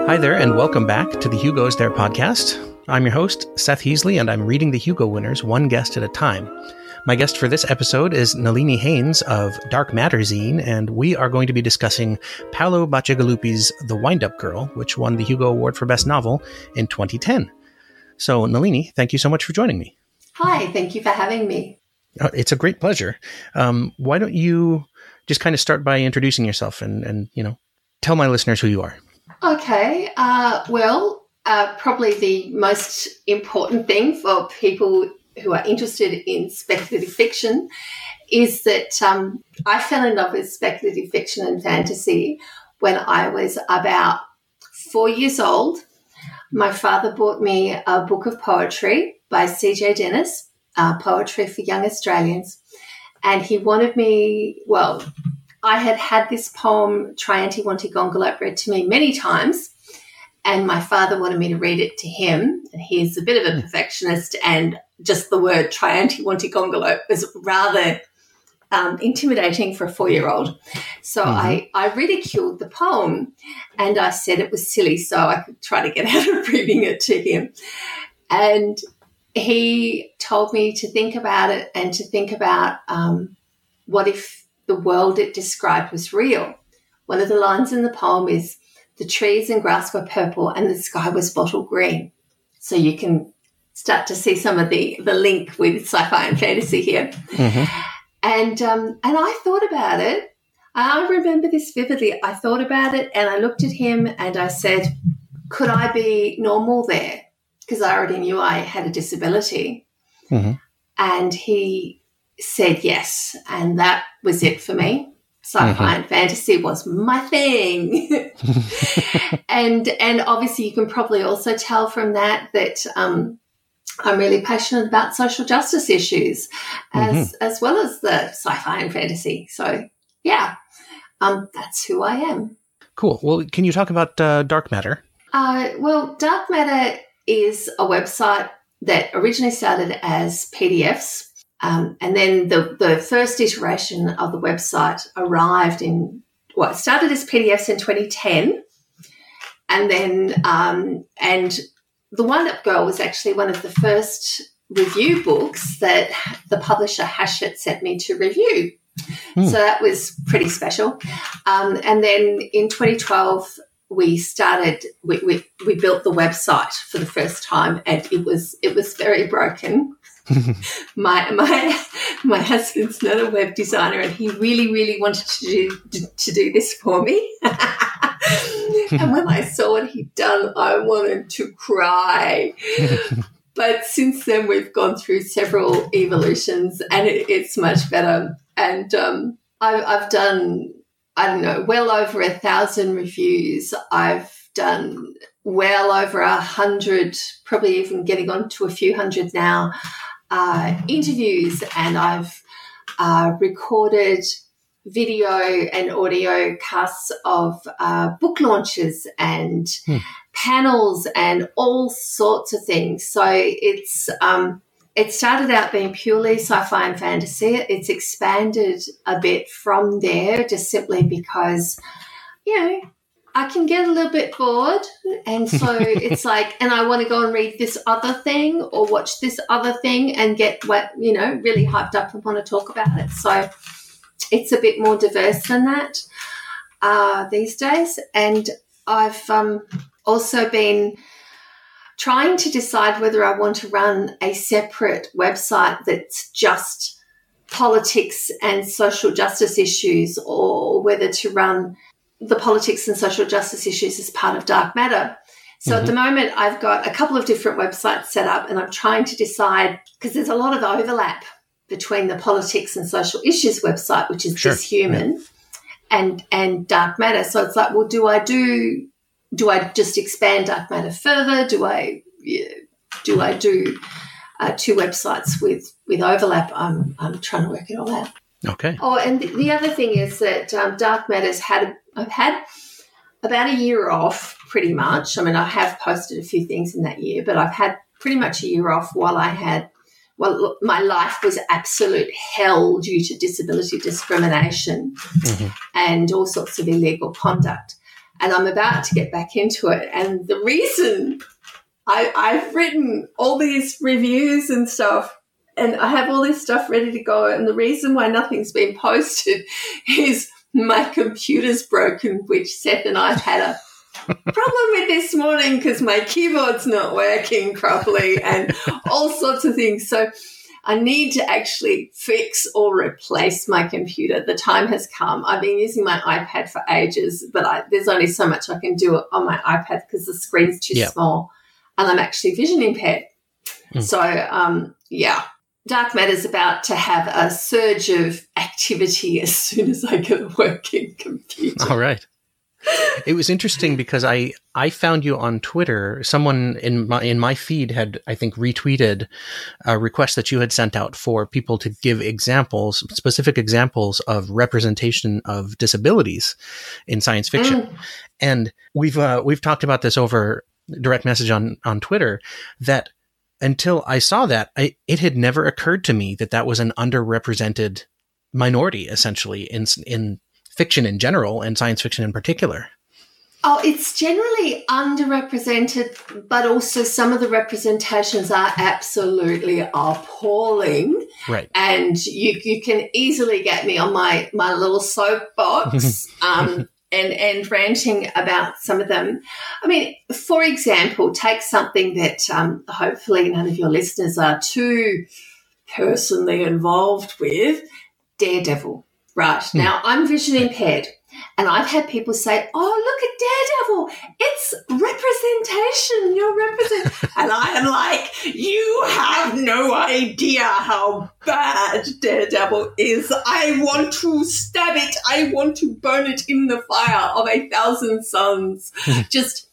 Hi there, and welcome back to the Hugo's There podcast. I'm your host, Seth Heasley, and I'm reading the Hugo winners one guest at a time. My guest for this episode is Nalini Haynes of Dark Matter Zine, and we are going to be discussing Paolo Bacigalupi's The Wind-Up Girl, which won the Hugo Award for Best Novel in 2010. So, Nalini, thank you so much for joining me. Hi, thank you for having me. It's a great pleasure. Why don't you just kind of start by introducing yourself and tell my listeners who you are. Okay, probably the most important thing for people who are interested in speculative fiction is that I fell in love with speculative fiction and fantasy when I was about 4 years old. My father bought me a book of poetry by C.J. Dennis, Poetry for Young Australians, and he wanted me, I had this poem, Trianti Wanti Gongolope, read to me many times, and my father wanted me to read it to him. And he's a bit of a perfectionist, and just the word Trianti Wanti Gongolope was rather intimidating for a 4-year-old. So I ridiculed the poem, and I said it was silly so I could try to get out of reading it to him. And he told me to think about it and to think about what if the world it described was real. One of the lines in the poem is, the trees and grass were purple and the sky was bottle green. So you can start to see some of the link with sci-fi and fantasy here. Mm-hmm. And I thought about it. I remember this vividly. I thought about it and I looked at him and I said, could I be normal there? Because I already knew I had a disability. Mm-hmm. And he said yes, and that was it for me. Sci-fi and fantasy was my thing. and obviously you can probably also tell from that I'm really passionate about social justice issues as well as the sci-fi and fantasy. So, yeah, that's who I am. Cool. Well, can you talk about Dark Matter? Dark Matter is a website that originally started as PDFs. And then the first iteration of the website arrived it started as PDFs in 2010. And then, and The Wind-Up Girl was actually one of the first review books that the publisher Hachette sent me to review. So that was pretty special. And then in 2012, we built the website for the first time, and it was very broken. My husband's not a web designer, and he really, really wanted to do this for me. And when I saw what he'd done, I wanted to cry. But since then, we've gone through several evolutions, and it's much better. And I've done, well over 1,000 reviews. I've done well over 100, probably even getting on to a few hundred now, interviews, and I've recorded video and audio casts of book launches and panels and all sorts of things. So it started out being purely sci-fi and fantasy. It's expanded a bit from there just simply because, I can get a little bit bored, and so it's like, and I want to go and read this other thing or watch this other thing and get really hyped up and want to talk about it. So it's a bit more diverse than that these days. And I've also been trying to decide whether I want to run a separate website that's just politics and social justice issues, or whether to run the politics and social justice issues as part of Dark Matter. So at the moment, I've got a couple of different websites set up, and I'm trying to decide, because there's a lot of overlap between the politics and social issues website, which is Just Human, and Dark Matter. So it's like, well, do I just expand Dark Matter further? Do I do two websites with overlap? I'm trying to work it all out. Okay. Oh, and the other thing is that Dark Matter's I've had about a year off pretty much. I mean, I have posted a few things in that year, but I've had pretty much a year off while my life was absolute hell due to disability discrimination and all sorts of illegal conduct. and I'm about to get back into it. And the reason I've written all these reviews and stuff, and I have all this stuff ready to go, and the reason why nothing's been posted is my computer's broken, which Seth and I have had a problem with this morning because my keyboard's not working properly and all sorts of things. So I need to actually fix or replace my computer. The time has come. I've been using my iPad for ages, but there's only so much I can do on my iPad because the screen's too small, and I'm actually vision impaired. So, Dark Matter's about to have a surge of activity as soon as I get a working computer. All right. It was interesting because I found you on Twitter. Someone in my feed had, I think, retweeted a request that you had sent out for people to give examples, specific examples of representation of disabilities in science fiction. And we've talked about this over direct message on Twitter, that until I saw that, it had never occurred to me that was an underrepresented minority, essentially, in fiction in general and science fiction in particular. Oh, it's generally underrepresented, but also some of the representations are absolutely appalling. Right. And you can easily get me on my little soapbox and ranting about some of them. I mean, for example, take something that hopefully none of your listeners are too personally involved with, Daredevil. Right. Now, I'm vision impaired, and I've had people say, oh, look at Daredevil. It's representation. You're representing. And I am like, you have no idea how bad Daredevil is. I want to stab it. I want to burn it in the fire of 1,000 suns. Just,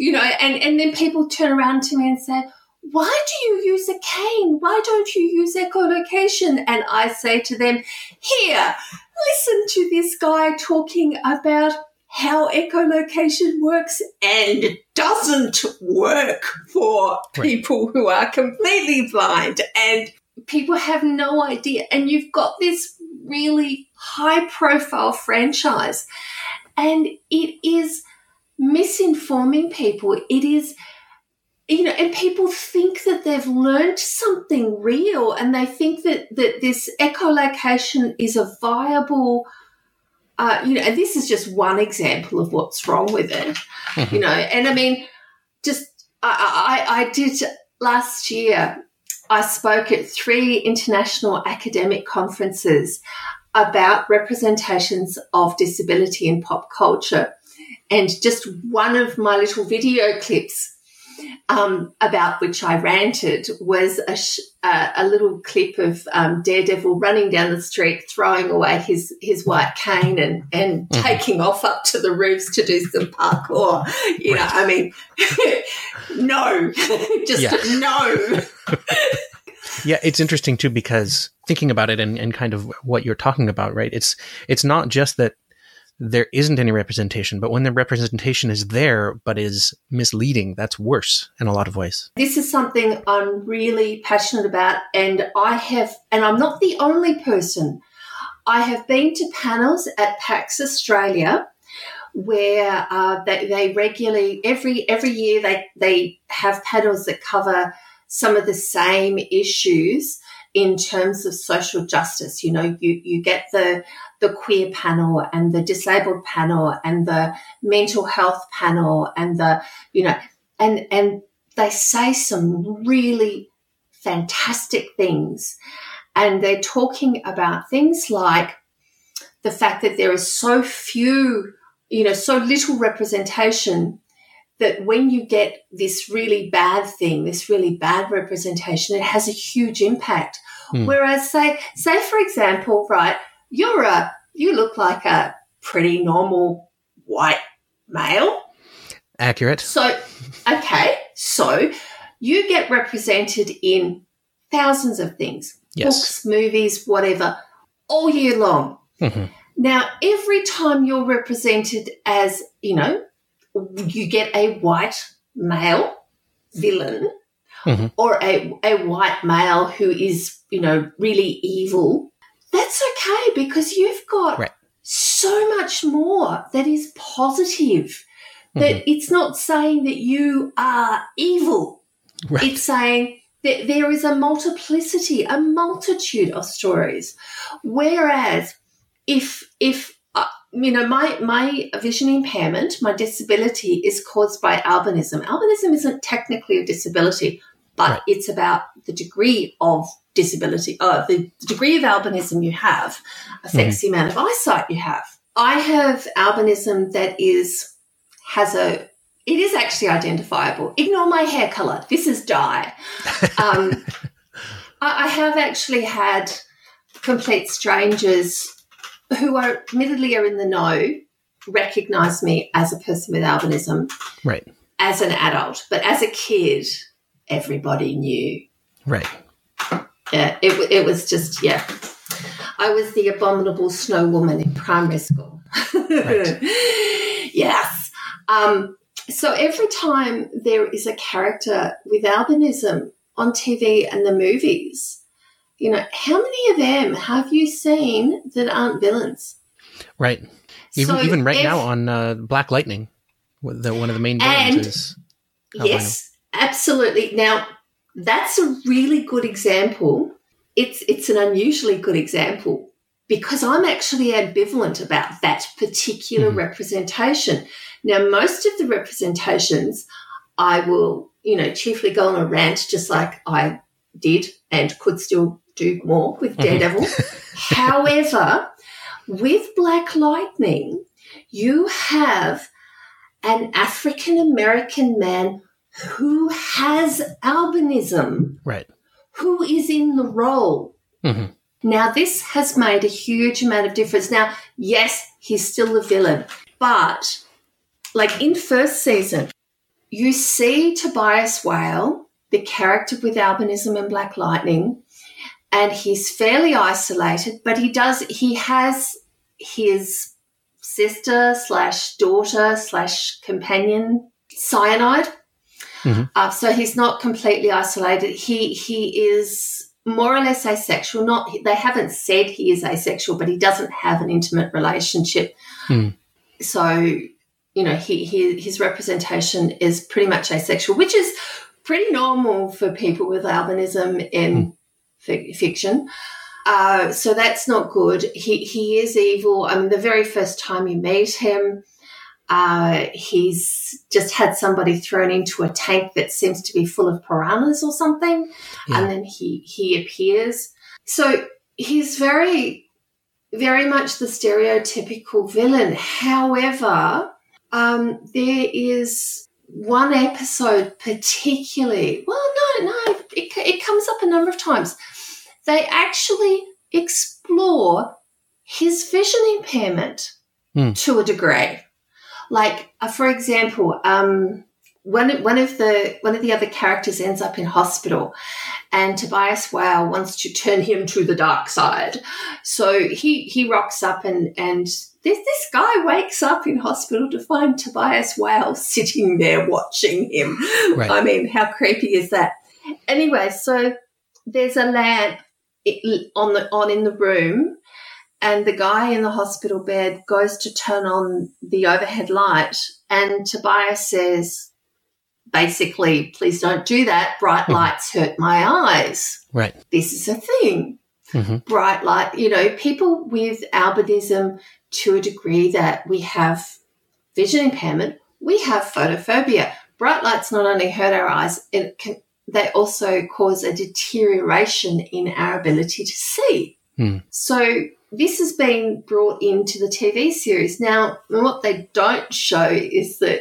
and then people turn around to me and say, why do you use a cane? Why don't you use echolocation? And I say to them, here, listen to this guy talking about how echolocation works and doesn't work for people who are completely blind. And people have no idea. And you've got this really high-profile franchise, and it is misinforming people. It is... and people think that they've learned something real, and they think that this echolocation is a viable, and this is just one example of what's wrong with it, and I mean, I did last year, I spoke at 3 international academic conferences about representations of disability in pop culture, and just one of my little video clips about which I ranted was a little clip of Daredevil running down the street, throwing away his white cane and taking off up to the roofs to do some parkour. I mean, no, no. Yeah, it's interesting too, because thinking about it and kind of what you're talking about, right? It's not just that there isn't any representation, but when the representation is there but is misleading, that's worse in a lot of ways. This is something I'm really passionate about, and I'm not the only person. I have been to panels at PAX Australia where they regularly, every year they have panels that cover some of the same issues in terms of social justice. You get the queer panel and the disabled panel and the mental health panel and and they say some really fantastic things. And they're talking about things like the fact that there is so few, so little representation, that when you get this really bad thing, this really bad representation, it has a huge impact. Whereas say for example, right, you look like a pretty normal white male. Accurate. So you get represented in thousands of things, books, movies, whatever, all year long. Mm-hmm. Now, every time you're represented as, you get a white male villain, mm-hmm. or a white male who is, really evil, that's okay, because you've got so much more that is positive. That it's not saying that you are evil. Right. It's saying that there is a multitude of stories. Whereas if my vision impairment, my disability is caused by albinism. Albinism isn't technically a disability, but it's about the degree of disability. The degree of albinism you have affects the amount of eyesight you have. I have albinism that it is actually identifiable. Ignore my hair colour. This is dye. I have actually had complete strangers who are admittedly are in the know recognise me as a person with albinism as an adult. But as a kid, everybody knew. Right. Yeah, it was just, I was the abominable snow woman in primary school. Right. Yes. So every time there is a character with albinism on TV and the movies, how many of them have you seen that aren't villains? Right. Even right now on Black Lightning, one of the main villains is albino. Yes, absolutely. Now, that's a really good example. It's an unusually good example because I'm actually ambivalent about that particular representation. Now, most of the representations I will, chiefly go on a rant just like I did and could still do more with Daredevil. However, with Black Lightning, you have an African-American man who has albinism, who is in the role. Now, this has made a huge amount of difference. Now, yes, he's still a villain, but like in first season, you see Tobias Whale, the character with albinism in Black Lightning, and he's fairly isolated, but he has his sister/daughter/companion cyanide. So he's not completely isolated. He is more or less asexual. They haven't said he is asexual, but he doesn't have an intimate relationship. So, his representation is pretty much asexual, which is pretty normal for people with albinism in fiction. So that's not good. He is evil. I mean, the very first time you meet him, he's just had somebody thrown into a tank that seems to be full of piranhas or something, and then he appears. So he's very, very much the stereotypical villain. However, there is one episode particularly, it comes up a number of times. They actually explore his vision impairment to a degree. Like, for example, one of the other characters ends up in hospital, and Tobias Whale wants to turn him to the dark side. So he rocks up, and this guy wakes up in hospital to find Tobias Whale sitting there watching him. Right. I mean, how creepy is that? Anyway, so there's a lamp on in the room, and the guy in the hospital bed goes to turn on the overhead light, and Tobias says, basically, please don't do that. Bright lights hurt my eyes. Right. This is a thing. Bright light, people with albinism, to a degree that we have vision impairment, we have photophobia. Bright lights not only hurt our eyes, they also cause a deterioration in our ability to see. So this has been brought into the TV series. Now, what they don't show is that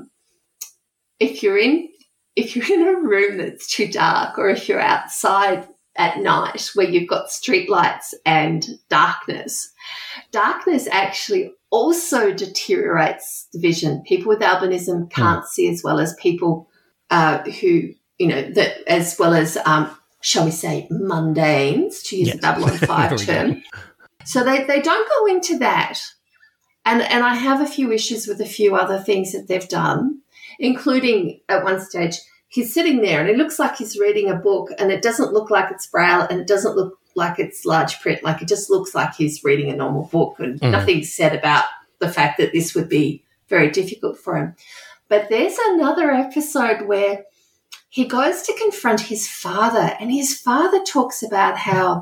if you're in a room that's too dark, or if you're outside at night where you've got street lights and darkness actually also deteriorates the vision. People with albinism can't see as well as people who, as well as, shall we say, mundanes, to use the double on five term. So they don't go into that. And I have a few issues with a few other things that they've done, including at one stage he's sitting there and it looks like he's reading a book, and it doesn't look like it's Braille, and it doesn't look like it's large print. Like it just looks like he's reading a normal book, and nothing's said about the fact that this would be very difficult for him. But there's another episode where he goes to confront his father, and his father talks about how,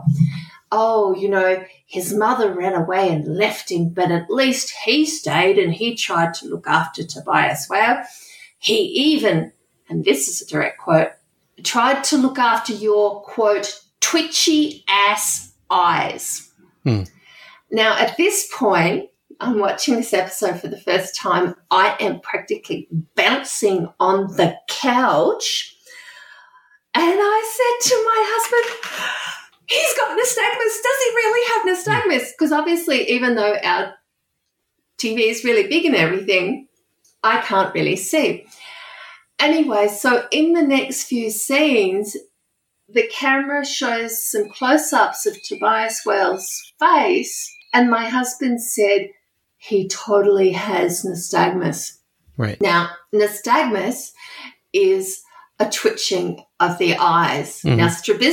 his mother ran away and left him, but at least he stayed and he tried to look after Tobias Whale. He even, and this is a direct quote, tried to look after your, quote, twitchy ass eyes. Now, at this point, I'm watching this episode for the first time. I am practically bouncing on the couch. And I said to my husband, he's got nystagmus. Does he really have nystagmus? Because obviously, even though our TV is really big and everything, I can't really see. Anyway, so in the next few scenes, the camera shows some close-ups of Tobias Whale's face, and my husband said he totally has nystagmus. Right. Now, nystagmus is a twitching of the eyes. Now,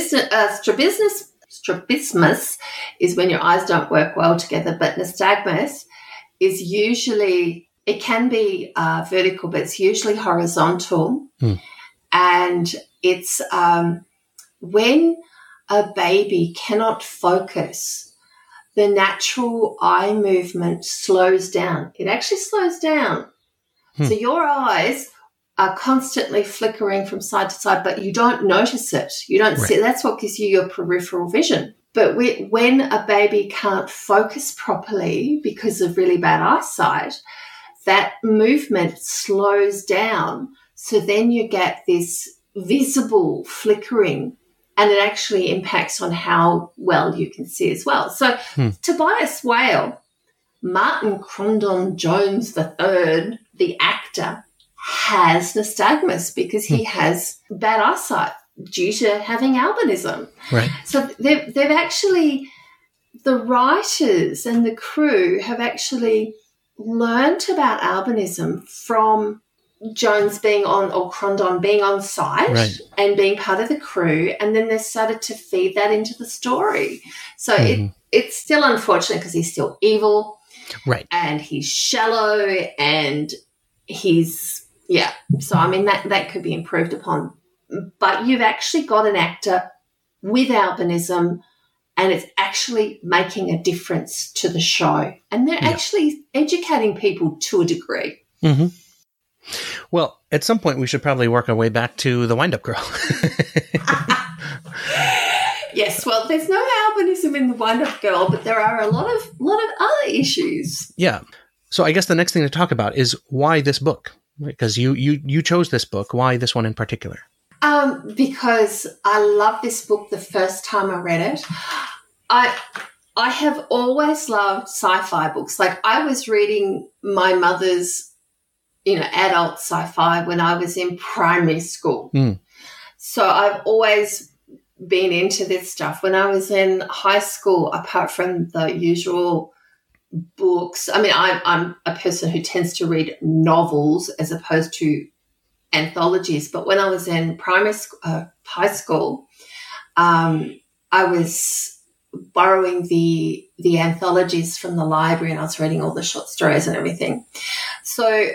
strabismus is when your eyes don't work well together, but nystagmus is usually, it can be vertical, but it's usually horizontal. And it's when a baby cannot focus, the natural eye movement slows down. It actually slows down. So your eyes are constantly flickering from side to side, but you don't notice it. You don't see it. That's what gives you your peripheral vision. But when a baby can't focus properly because of really bad eyesight, that movement slows down. So then you get this visible flickering, and it actually impacts on how well you can see as well. So Tobias Whale, Martin Crondon Jones III, the actor, has nystagmus because he has bad eyesight due to having albinism. Right. So they've actually, the writers and the crew have actually learnt about albinism from Jones being on, or Crondon being on site and being part of the crew, and then they started to feed that into the story. So it's still unfortunate because he's still evil. Right. And he's shallow, and he's, so I mean that could be improved upon. But you've actually got an actor with albinism, and it's actually making a difference to the show. And they're actually educating people to a degree. Well, at some point we should probably work our way back to the Wind-Up Girl. Yes, well, there's no albinism in the Wind-Up Girl, but there are a lot of other issues. Yeah. So I guess the next thing to talk about is why this book, because you chose this book. Why this one in particular? Because I loved this book the first time I read it. I have always loved sci-fi books. Like I was reading my mother's, adult sci-fi when I was in primary school. So I've always been into this stuff. When I was in high school, apart from the usual books, I mean, I'm a person who tends to read novels as opposed to anthologies. But when I was in high school, I was borrowing the anthologies from the library, and I was reading all the short stories and everything. So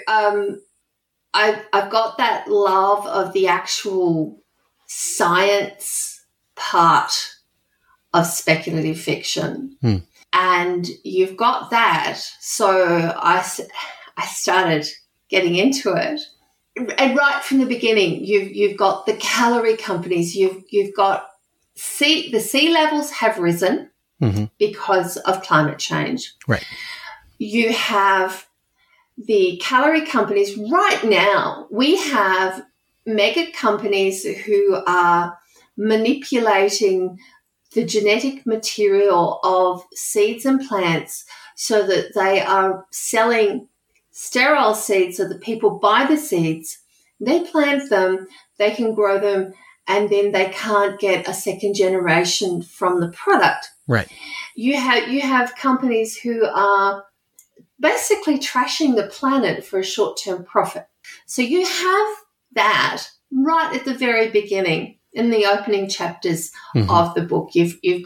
I've got that love of the actual science part of speculative fiction. And you've got that. So I started getting into it. And right from the beginning, you've got the calorie companies. You've got the sea levels have risen because of climate change. Right. You have the calorie companies. Right now, we have mega companies who are manipulating the genetic material of seeds and plants so that they are selling sterile seeds so that people buy the seeds, they plant them, they can grow them, and then they can't get a second generation from the product. Right. You have companies who are basically trashing the planet for a short-term profit. So you have that right at the very beginning in the opening chapters of the book. You've got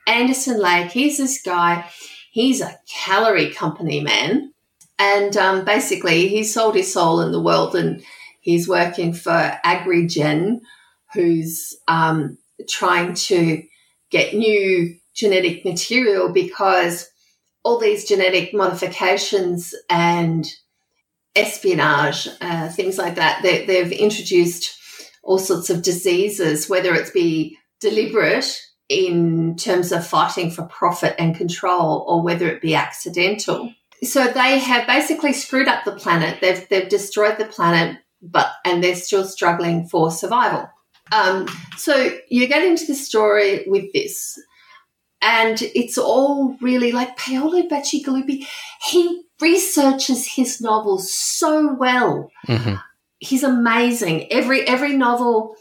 Anderson Lake, he's this guy, he's a calorie company man. And basically he sold his soul in the world, and he's working for AgriGen, who's trying to get new genetic material because all these genetic modifications and espionage, things like that, they've introduced all sorts of diseases, whether it be deliberate in terms of fighting for profit and control or whether it be accidental. So they have basically screwed up the planet. They've destroyed the planet, and they're still struggling for survival. So you get into the story with this, and it's all really like Paolo Bacigalupi. He researches his novels so well. Mm-hmm. He's amazing. Every novel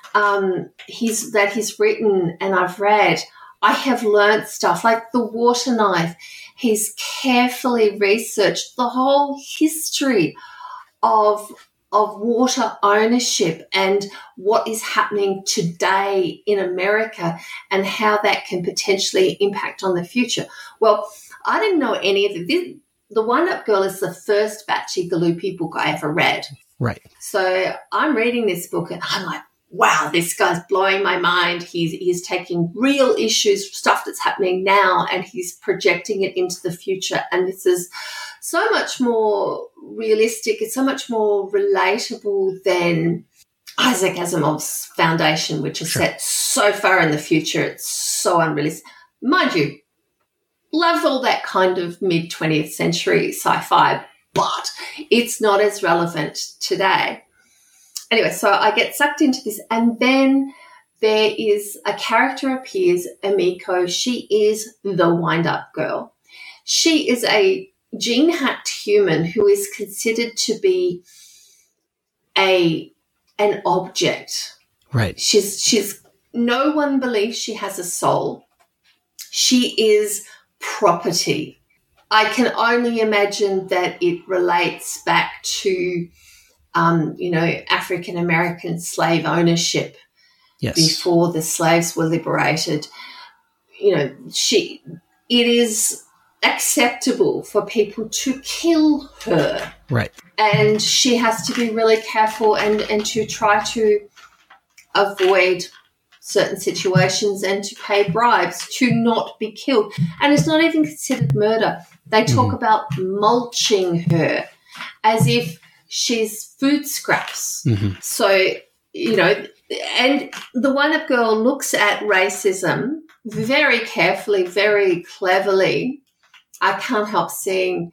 that he's written and I've read, I have learnt stuff like The Water Knife. He's carefully researched the whole history of water ownership and what is happening today in America and how that can potentially impact on the future. Well, I didn't know any of it. The Wind-Up Girl is the first Bacigalupi book I ever read. Right. So I'm reading this book and I'm like, wow, this guy's blowing my mind. He's taking real issues, stuff that's happening now, and he's projecting it into the future. And this is so much more realistic. It's so much more relatable than Isaac Asimov's Foundation, which is set so far in the future. It's so unrealistic. Mind you, love all that kind of mid-20th century sci-fi, but it's not as relevant today. Anyway, so I get sucked into this, and then there is a character appears, Emiko. She is the Wind-Up Girl. She is a gene-hacked human who is considered to be an object. Right. She's no one believes she has a soul. She is property. I can only imagine that it relates back to African American slave ownership. Yes. Before the slaves were liberated. It is acceptable for people to kill her. Right. And she has to be really careful and to try to avoid certain situations and to pay bribes to not be killed. And it's not even considered murder. They talk about mulching her as if she's food scraps. Mm-hmm. So, and the Wind-Up Girl looks at racism very carefully, very cleverly. I can't help seeing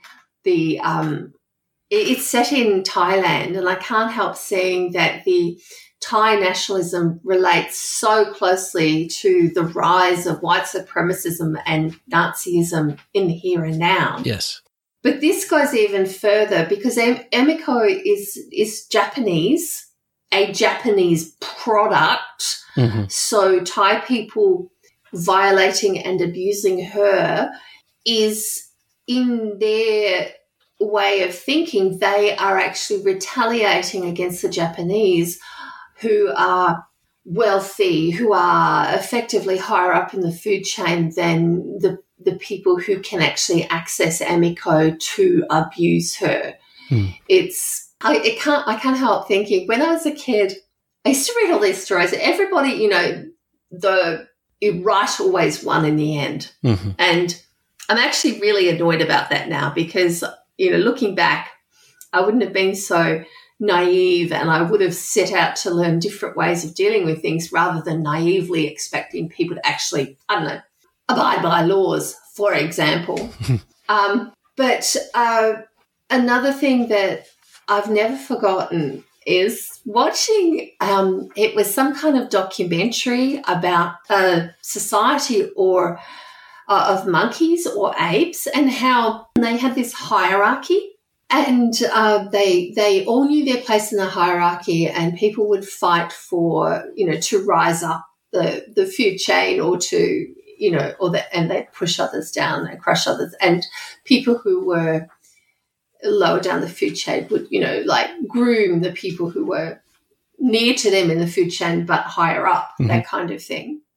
it's set in Thailand, and I can't help seeing that the Thai nationalism relates so closely to the rise of white supremacism and Nazism in the here and now. Yes. But this goes even further because Emiko is Japanese, a Japanese product. Mm-hmm. So Thai people violating and abusing her is, in their way of thinking, they are actually retaliating against the Japanese who are wealthy, who are effectively higher up in the food chain than the people who can actually access Emiko to abuse her. I can't help thinking, when I was a kid, I used to read all these stories. Everybody, the right always won in the end. Mm-hmm. And I'm actually really annoyed about that now because, looking back, I wouldn't have been so naive and I would have set out to learn different ways of dealing with things rather than naively expecting people to actually, abide by laws, for example. But another thing that I've never forgotten is watching, it was some kind of documentary about a society or of monkeys or apes and how they had this hierarchy and they all knew their place in the hierarchy and people would fight for, to rise up the food chain or to, and they push others down and crush others. And people who were lower down the food chain would, groom the people who were near to them in the food chain but higher up, mm-hmm. that kind of thing. And I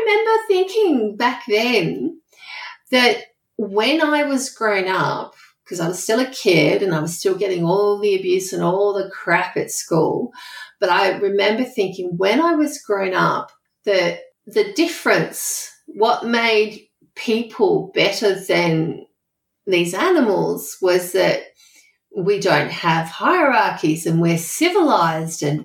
remember thinking back then that when I was grown up, because I was still a kid and I was still getting all the abuse and all the crap at school, but I remember thinking when I was grown up that the difference, what made people better than these animals, was that we don't have hierarchies and we're civilized and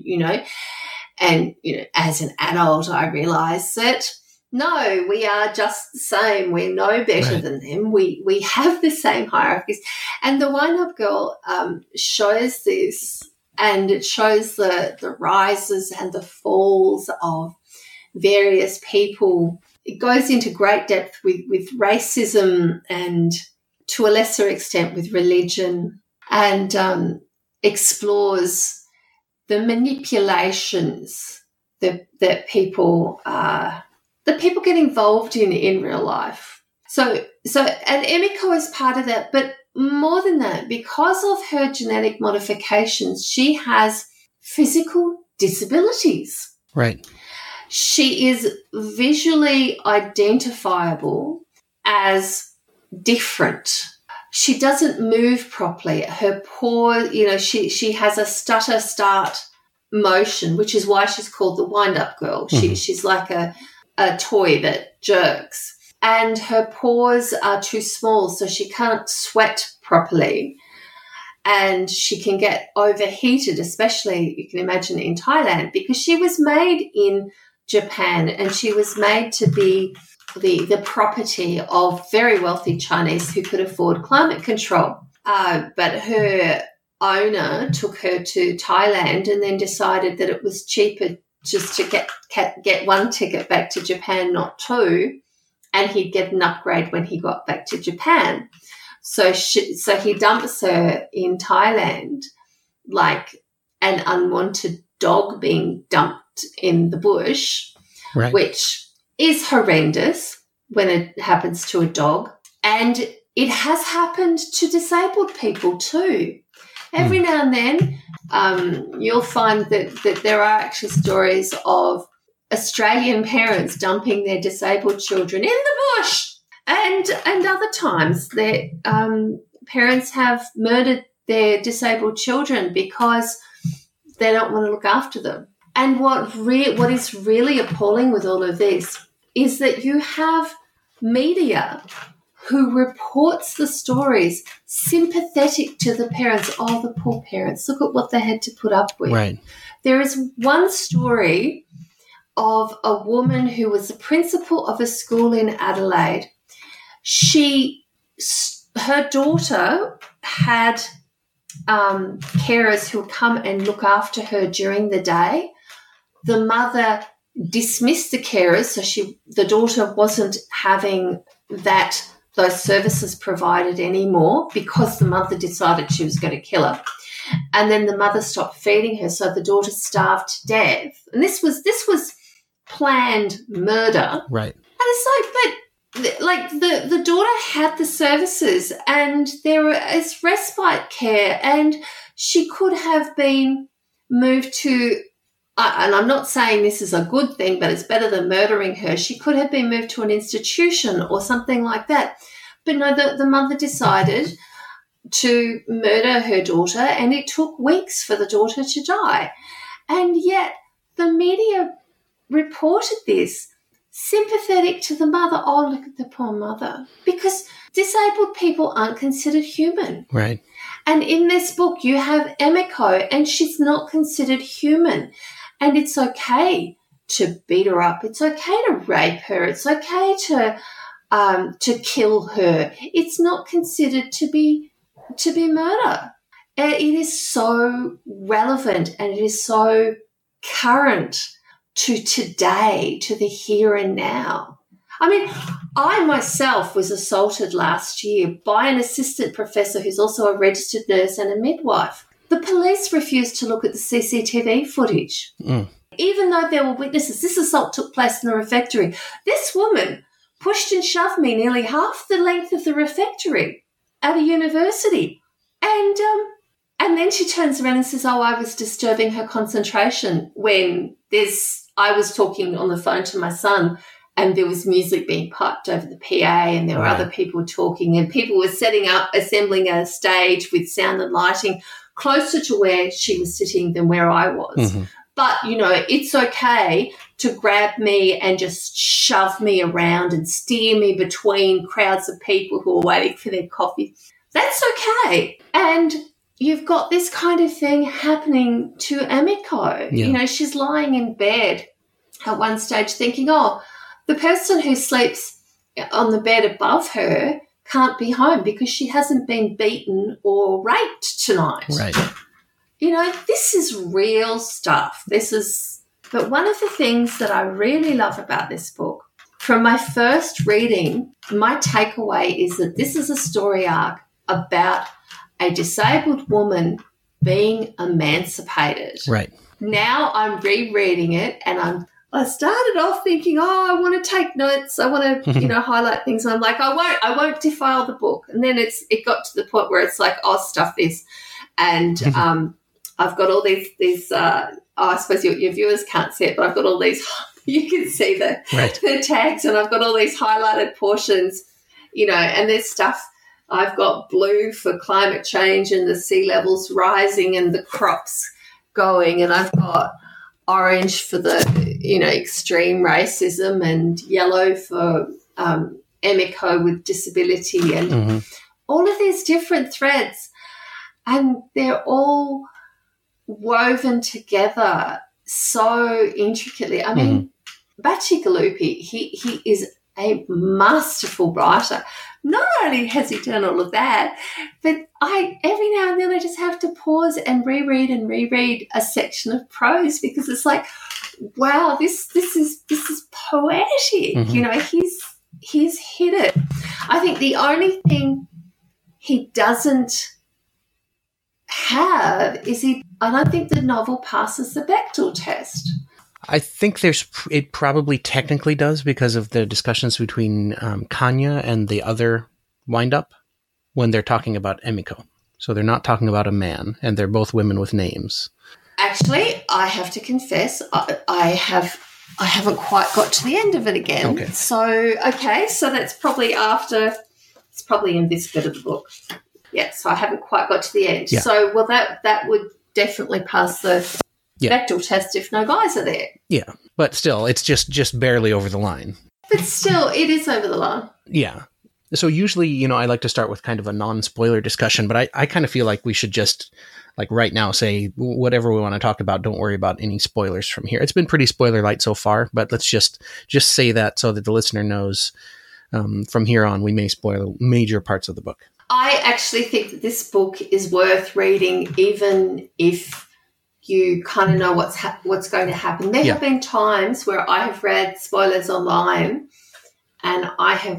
as an adult I realized that no, we are just the same. We're no better than them. We have the same hierarchies. And the Wind-Up Girl shows this, and it shows the rises and the falls of various people. It goes into great depth with racism and, to a lesser extent, with religion, and explores the manipulations that people get involved in real life. So and Emiko is part of that, but more than that, because of her genetic modifications, she has physical disabilities. Right. She is visually identifiable as different. She doesn't move properly. Her paw, she has a stutter start motion, which is why she's called the Wind-Up Girl. Mm-hmm. She's like a toy that jerks. And her paws are too small, so she can't sweat properly. And she can get overheated, especially, you can imagine, in Thailand, because she was made in Japan and she was made to be the property of very wealthy Chinese who could afford climate control. But her owner took her to Thailand and then decided that it was cheaper just to get one ticket back to Japan, not two, and he'd get an upgrade when he got back to Japan. So he dumps her in Thailand like an unwanted dog being dumped in the bush, right, which is horrendous when it happens to a dog. And it has happened to disabled people too. Every now and then you'll find that there are actually stories of Australian parents dumping their disabled children in the bush. And other times their parents have murdered their disabled children because they don't want to look after them. And what is really appalling with all of this is that you have media who reports the stories sympathetic to the parents. Oh, the poor parents, look at what they had to put up with. Right. There is one story of a woman who was the principal of a school in Adelaide. Her daughter had carers who would come and look after her during the day. The mother dismissed the carers, so the daughter wasn't having those services provided anymore because the mother decided she was going to kill her. And then the mother stopped feeding her, so the daughter starved to death. And this was planned murder. Right. And it's like, but the daughter had the services and there is respite care, and she could have been moved to, and I'm not saying this is a good thing, but it's better than murdering her. She could have been moved to an institution or something like that. But no, the mother decided to murder her daughter, and it took weeks for the daughter to die. And yet the media reported this, sympathetic to the mother. Oh, look at the poor mother. Because disabled people aren't considered human. Right. And in this book you have Emiko, and she's not considered human. And it's okay to beat her up. It's okay to rape her. It's okay to kill her. It's not considered to be murder. It is so relevant and it is so current to today, to the here and now. I mean, I myself was assaulted last year by an assistant professor who's also a registered nurse and a midwife. The police refused to look at the CCTV footage. Even though there were witnesses. This assault took place in the refectory. This woman pushed and shoved me nearly half the length of the refectory at a university. And then she turns around and says, oh, I was disturbing her concentration, when there's I was talking on the phone to my son and there was music being piped over the PA and there were other people talking and people were assembling a stage with sound and lighting closer to where she was sitting than where I was. Mm-hmm. But, it's okay to grab me and just shove me around and steer me between crowds of people who are waiting for their coffee. That's okay. And you've got this kind of thing happening to Emiko. Yeah. She's lying in bed at one stage thinking, the person who sleeps on the bed above her can't be home because she hasn't been beaten or raped tonight. Right. This is real stuff. But one of the things that I really love about this book, from my first reading, my takeaway is that this is a story arc about a disabled woman being emancipated. Right. Now I'm rereading it and I started off thinking, I want to take notes. I want to, highlight things. And I'm like, I won't defile the book. And then it got to the point where it's like, stuff this. And I've got all these I suppose your viewers can't see it, but I've got all these, you can see the tags and I've got all these highlighted portions, and there's stuff. I've got blue for climate change and the sea levels rising and the crops going, and I've got orange for the, extreme racism and yellow for Emiko with disability and all of these different threads. And they're all woven together so intricately. I mean, Bacigalupi, he is a masterful writer. Not only has he done all of that, but every now and then I just have to pause and reread a section of prose because it's like, wow, this is poetic. He's hit it. I think the only thing he doesn't have is I don't think the novel passes the Bechdel test. I think it probably technically does because of the discussions between Kanya and the other wind-up when they're talking about Emiko. So they're not talking about a man, and they're both women with names. Actually, I have to confess, I haven't quite got to the end of it again. Okay. So that's probably it's probably in this bit of the book. Yeah, so I haven't quite got to the end. Yeah. So, well, that would definitely pass the Bechdel test if no guys are there. Yeah, but still, it's just barely over the line. But still, it is over the line. Yeah. So usually, I like to start with kind of a non-spoiler discussion, but I kind of feel like we should just, like right now, say whatever we want to talk about, don't worry about any spoilers from here. It's been pretty spoiler light so far, but let's just say that so that the listener knows from here on we may spoil major parts of the book. I actually think that this book is worth reading even if you kind of know what's going to happen. There have been times where I have read spoilers online and I have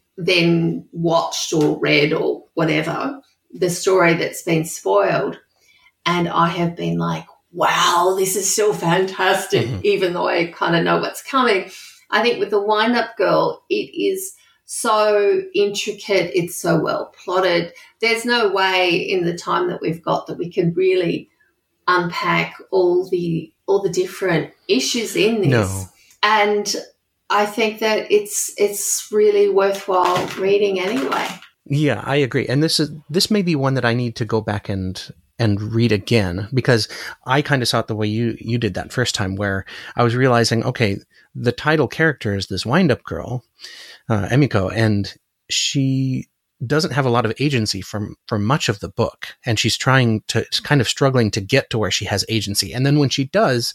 then watched or read or whatever the story that's been spoiled, and I have been like, wow, this is still fantastic, even though I kind of know what's coming. I think with The Wind-Up Girl, it is so intricate, it's so well plotted. There's no way in the time that we've got that we can really unpack all the different issues in this. No. And I think that it's really worthwhile reading anyway. Yeah, I agree. And this may be one that I need to go back and read again, because I kind of saw it the way you did that first time, where I was realizing, okay, the title character is this wind-up girl, Emiko, and she doesn't have a lot of agency for much of the book, and she's kind of struggling to get to where she has agency. And then when she does,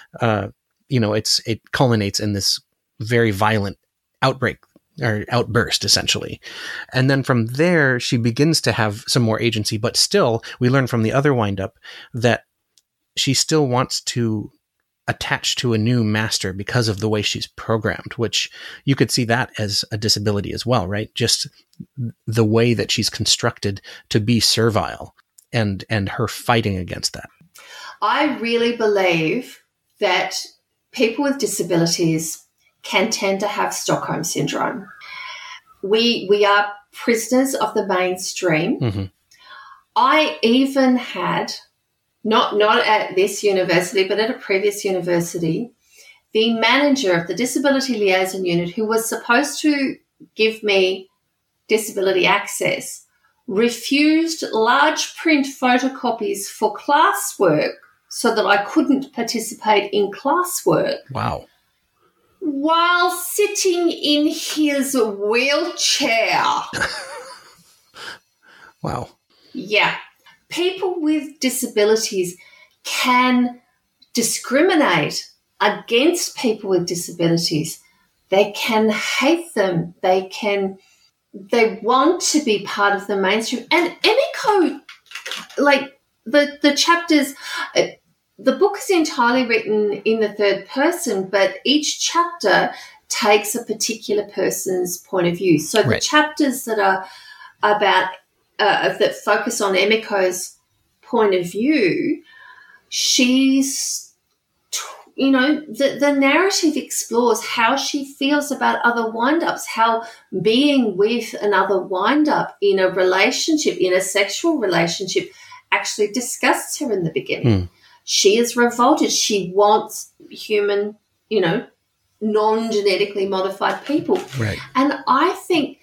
it culminates in this very violent outbreak or outburst, essentially. And then from there, she begins to have some more agency, but still, we learn from the other wind-up that she still wants to attach to a new master because of the way she's programmed, which you could see that as a disability as well, right? Just the way that she's constructed to be servile and her fighting against that. I really believe that people with disabilities can tend to have Stockholm syndrome. We are prisoners of the mainstream. Mm-hmm. I even had, not at this university, but at a previous university, the manager of the Disability Liaison Unit, who was supposed to give me disability access, refused large print photocopies for classwork so that I couldn't participate in classwork. Wow. While sitting in his wheelchair. Wow. Yeah. People with disabilities can discriminate against people with disabilities. They can hate them. They want to be part of the mainstream. And Emiko, like the chapters, the book is entirely written in the third person, but each chapter takes a particular person's point of view. So the chapters that are about that focus on Emiko's point of view, she's, the narrative explores how she feels about other wind-ups, how being with another wind-up in a relationship, in a sexual relationship, actually disgusts her in the beginning. She is revolted. She wants human, non-genetically modified people. Right. And I think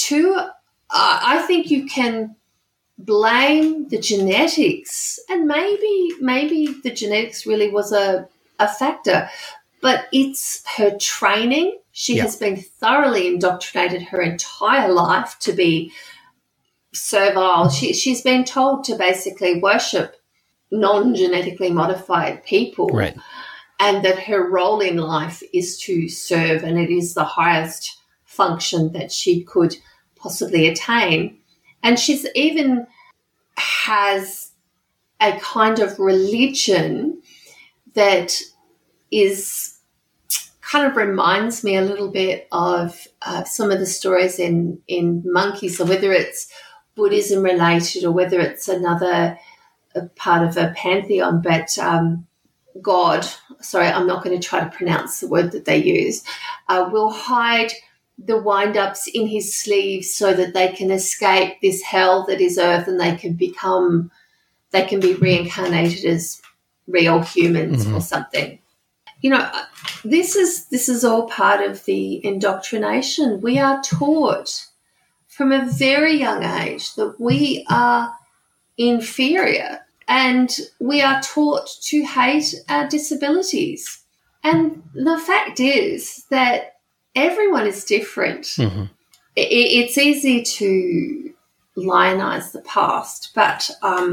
you can blame the genetics, and maybe the genetics really was a factor, but it's her training. She has been thoroughly indoctrinated her entire life to be servile. She's been told to basically worship non-genetically modified people, right, and that her role in life is to serve, and it is the highest function that she could possibly attain. And she's even has a kind of religion that is kind of reminds me a little bit of some of the stories in Monkeys, or whether it's Buddhism related or whether it's another part of a pantheon, but God, sorry, I'm not going to try to pronounce the word that they use, will hide the wind-ups in his sleeves so that they can escape this hell that is earth, and they can be reincarnated as real humans or something. This is all part of the indoctrination. We are taught from a very young age that we are inferior, and we are taught to hate our disabilities. And the fact is that everyone is different. It's easy to lionize the past, but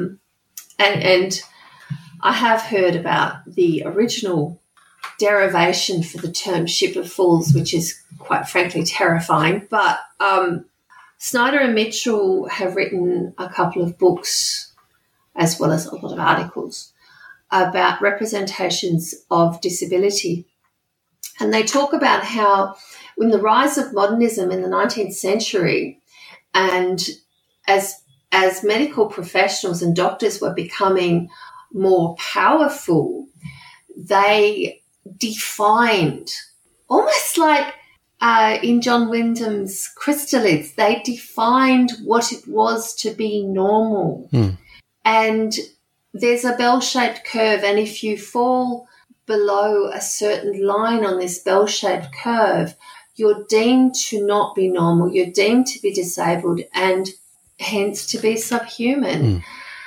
and I have heard about the original derivation for the term ship of fools, which is quite frankly terrifying. But Snyder and Mitchell have written a couple of books, as well as a lot of articles, about representations of disability. And they talk about how when the rise of modernism in the 19th century, and as medical professionals and doctors were becoming more powerful, they defined, almost like in John Wyndham's Crystalids, they defined what it was to be normal. And there's a bell-shaped curve, and if you fall below a certain line on this bell-shaped curve, you're deemed to not be normal, you're deemed to be disabled, and hence to be subhuman.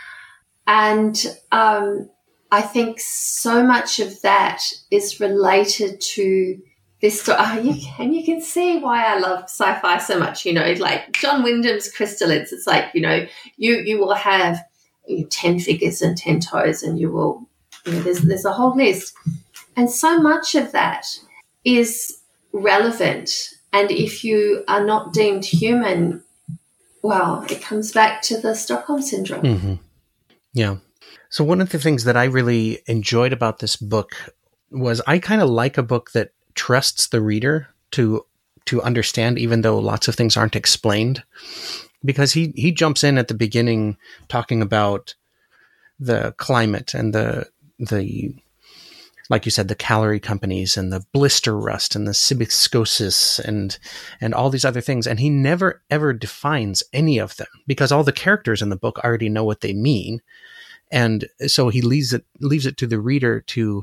And I think so much of that is related to this story. And you can see why I love sci-fi so much, like John Wyndham's Crystalids. It's like, you will have 10 fingers and 10 toes, and you will, there's a whole list. And so much of that is relevant. And if you are not deemed human, well, it comes back to the Stockholm Syndrome. Yeah. So one of the things that I really enjoyed about this book was I kind of like a book that trusts the reader to understand, even though lots of things aren't explained, because he jumps in at the beginning talking about the climate and the like you said, the calorie companies and the blister rust and the sebaceous and all these other things. And he never, ever defines any of them because all the characters in the book already know what they mean. And so he leaves it to the reader to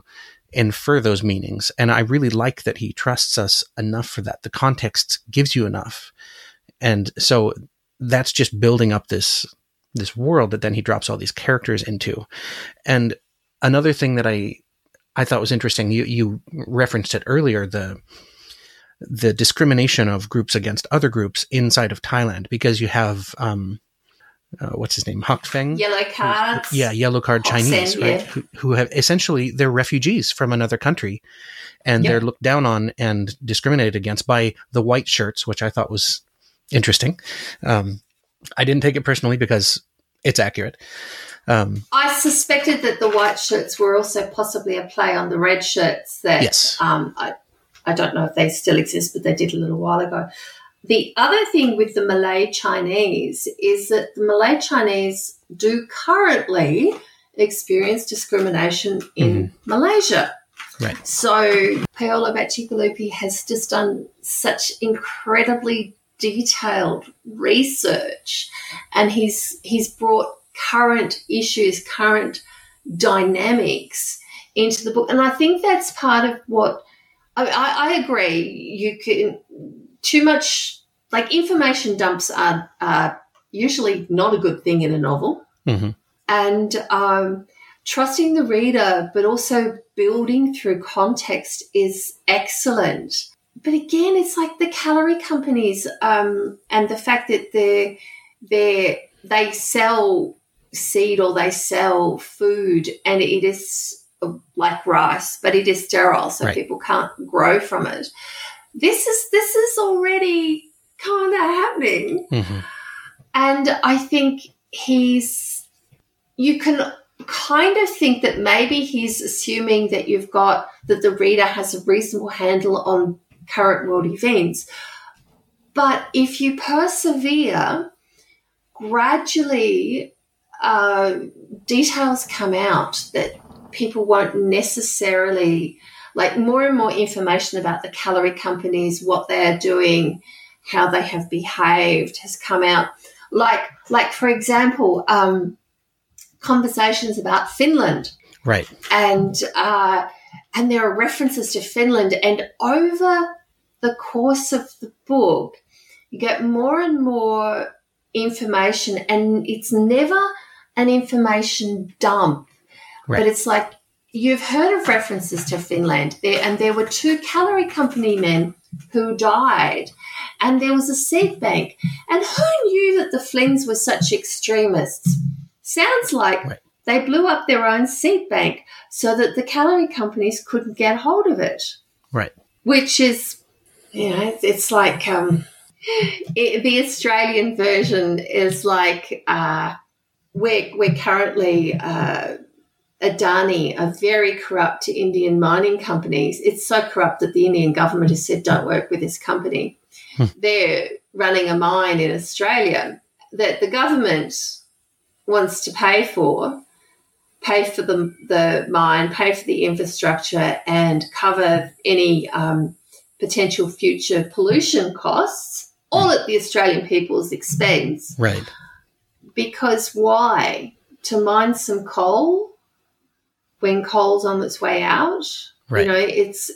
infer those meanings. And I really like that he trusts us enough for that. The context gives you enough. And so that's just building up this world that then he drops all these characters into. And another thing that I thought was interesting, you referenced it earlier, the discrimination of groups against other groups inside of Thailand, because you have, what's his name? Huc Feng? Yellow cards. Yeah, yellow card Chinese, right? Yeah. Who have essentially, they're refugees from another country, and they're looked down on and discriminated against by the white shirts, which I thought was interesting. I didn't take it personally because it's accurate. I suspected that the white shirts were also possibly a play on the red shirts that yes. I don't know if they still exist, but they did a little while ago. The other thing with the Malay Chinese is that the Malay Chinese do currently experience discrimination in Malaysia. Right. So Paolo Bacigalupi has just done such incredibly detailed research, and he's brought current issues, current dynamics into the book. And I think that's part of what I agree. You can too much, like, information dumps are usually not a good thing in a novel. And trusting the reader, but also building through context is excellent. But again, it's like the calorie companies and the fact that they sell seed or they sell food, and it is like rice, but it is sterile, so people can't grow from it. This is already kind of happening. And I think you can kind of think that maybe he's assuming that that the reader has a reasonable handle on current world events. But if you persevere, gradually details come out that people won't necessarily, like, more and more information about the calorie companies, what they are doing, how they have behaved has come out. Like for example, conversations about Finland. Right. And there are references to Finland, and over the course of the book, you get more and more information, and it's never an information dump. But it's like, you've heard of references to Finland, and there were 2 calorie company men who died, and there was a seed bank. And who knew that the Flins were such extremists? Sounds like they blew up their own seed bank so that the calorie companies couldn't get hold of it. Right. Which is, it's like the Australian version is like we're currently Adani, a very corrupt Indian mining companies. It's so corrupt that the Indian government has said, don't work with this company. They're running a mine in Australia that the government wants to pay for the mine, pay for the infrastructure, and cover any potential future pollution costs, all at the Australian people's expense. Right. Because why? To mine some coal when coal's on its way out? Right. It's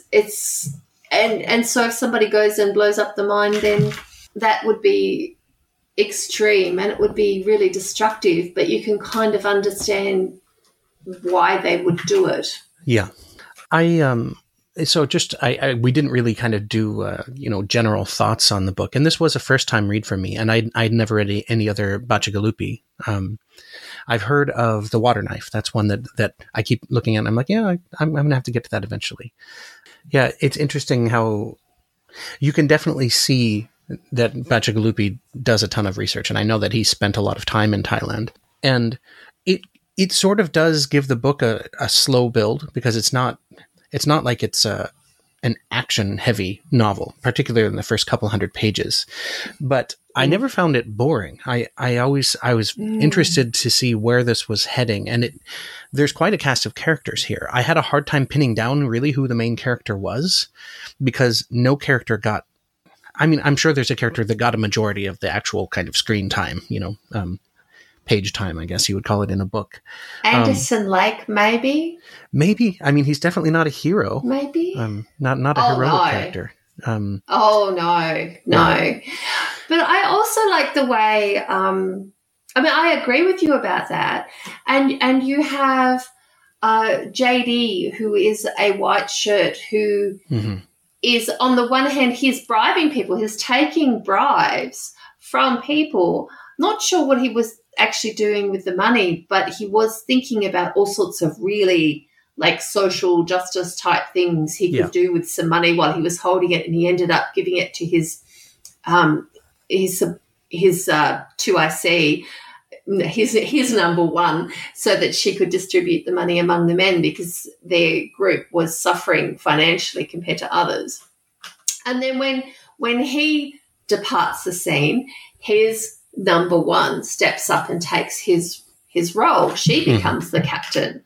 and so if somebody goes and blows up the mine, then that would be extreme and it would be really destructive, but you can kind of understand why they would do it. Yeah. We didn't really kind of do, general thoughts on the book. And this was a first time read for me. And I'd never read any other Bacigalupi. I've heard of The Water Knife. That's one that I keep looking at. And I'm like, I'm going to have to get to that eventually. Yeah. It's interesting how you can definitely see that Bacigalupi does a ton of research. And I know that he spent a lot of time in Thailand, and it sort of does give the book a slow build, because it's not like it's an action-heavy novel, particularly in the first couple hundred pages. But I never found it boring. I was interested to see where this was heading, and there's quite a cast of characters here. I had a hard time pinning down really who the main character was, because no character got. I mean, I'm sure there's a character that got a majority of the actual kind of screen time, page time, I guess you would call it in a book. Anderson Lake, maybe? Maybe. I mean, he's definitely not a hero. Maybe. Not a heroic character. No. But I also like the way, I agree with you about that. And you have JD, who is a white shirt, who is, on the one hand, he's bribing people. He's taking bribes from people. Not sure what he was actually doing with the money, but he was thinking about all sorts of really like social justice type things he could do with some money while he was holding it, and he ended up giving it to his 2IC, his number one, so that she could distribute the money among the men because their group was suffering financially compared to others. And then when he departs the scene, his number one steps up and takes his role. She becomes the captain.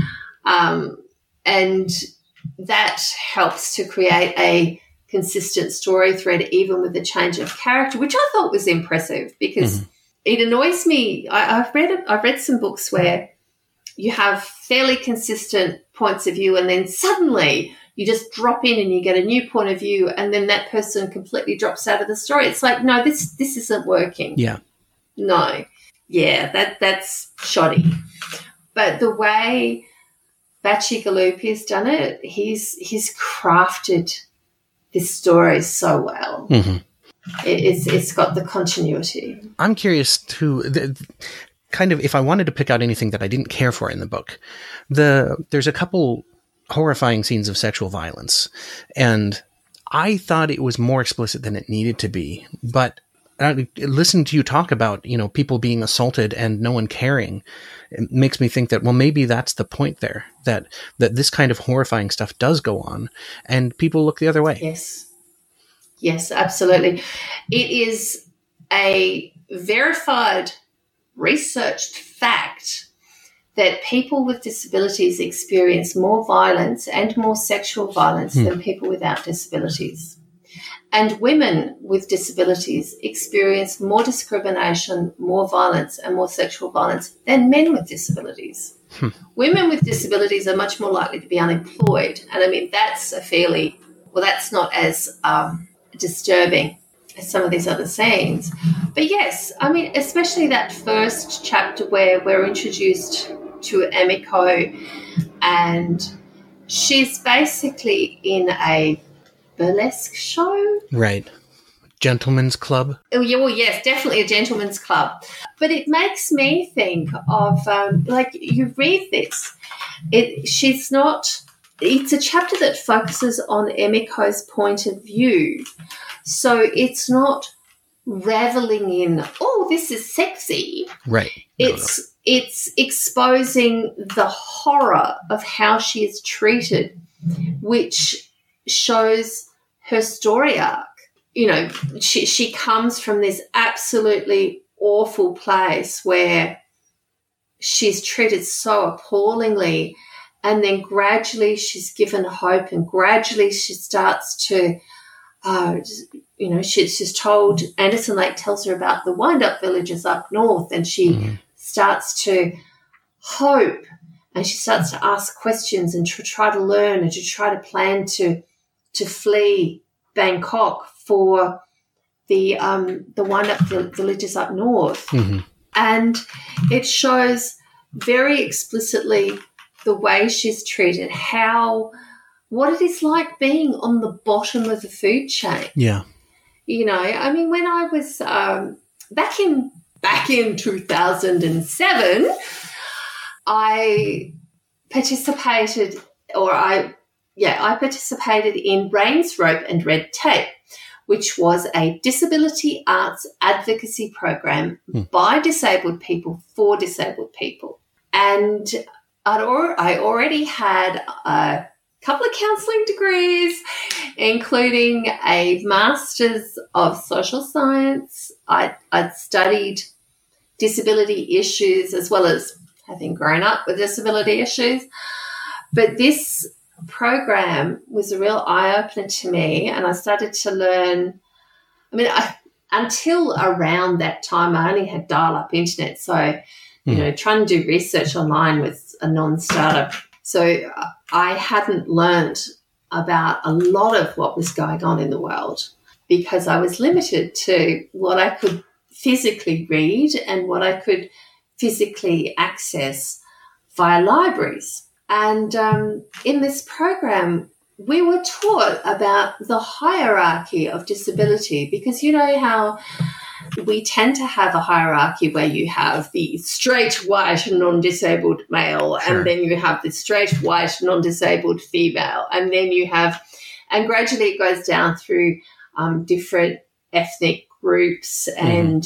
And that helps to create a consistent story thread, even with the change of character, which I thought was impressive because it annoys me. I've read some books where you have fairly consistent points of view, and then suddenly you just drop in and you get a new point of view, and then that person completely drops out of the story. It's like, no, this isn't working. Yeah. No. Yeah, that's shoddy. But the way Bacigalupi has done it, he's crafted this story so well. It's got the continuity. I'm curious to kind of, if I wanted to pick out anything that I didn't care for in the book, there's a couple horrifying scenes of sexual violence, and I thought it was more explicit than it needed to be. But listening to you talk about, people being assaulted and no one caring, it makes me think that, well, maybe that's the point there, that this kind of horrifying stuff does go on and people look the other way. Yes, absolutely. It is a verified, researched fact that people with disabilities experience more violence and more sexual violence than people without disabilities. And women with disabilities experience more discrimination, more violence, and more sexual violence than men with disabilities. Women with disabilities are much more likely to be unemployed. And, I mean, that's that's not as disturbing as some of these other scenes. But, yes, I mean, especially that first chapter where we're introduced to Emiko, and she's basically in a burlesque show. Right. Gentleman's club. Oh, yeah, well, yes, definitely a gentleman's club. But it makes me think of, you read this. It's a chapter that focuses on Emiko's point of view. So it's not reveling in, oh, this is sexy. Right. It's exposing the horror of how she is treated, which shows her story arc. She comes from this absolutely awful place where she's treated so appallingly, and then gradually she's given hope, and gradually she starts to, she's told, Anderson Lake tells her about the wind-up villages up north, and she starts to hope, and she starts to ask questions and to try to learn and to try to plan to flee Bangkok for the wind-up villages up north. And it shows very explicitly the way she's treated, what it is like being on the bottom of the food chain. Yeah. I mean, when I was back in 2007, I participated in Brains, Rope and Red Tape, which was a disability arts advocacy program by disabled people for disabled people. And I already had a couple of counselling degrees, including a Master's of Social Science. I'd studied disability issues as well as having grown up with disability issues. But this program was a real eye-opener to me, and I started to learn. I mean, until around that time, I only had dial-up internet. So, trying to do research online was a non-starter. So I hadn't learned about a lot of what was going on in the world because I was limited to what I could physically read and what I could physically access via libraries. And in this program, we were taught about the hierarchy of disability because you know how we tend to have a hierarchy where you have the straight, white, non-disabled male, Sure. and then you have the straight, white, non-disabled female, and then you have, and gradually it goes down through different ethnic groups, and,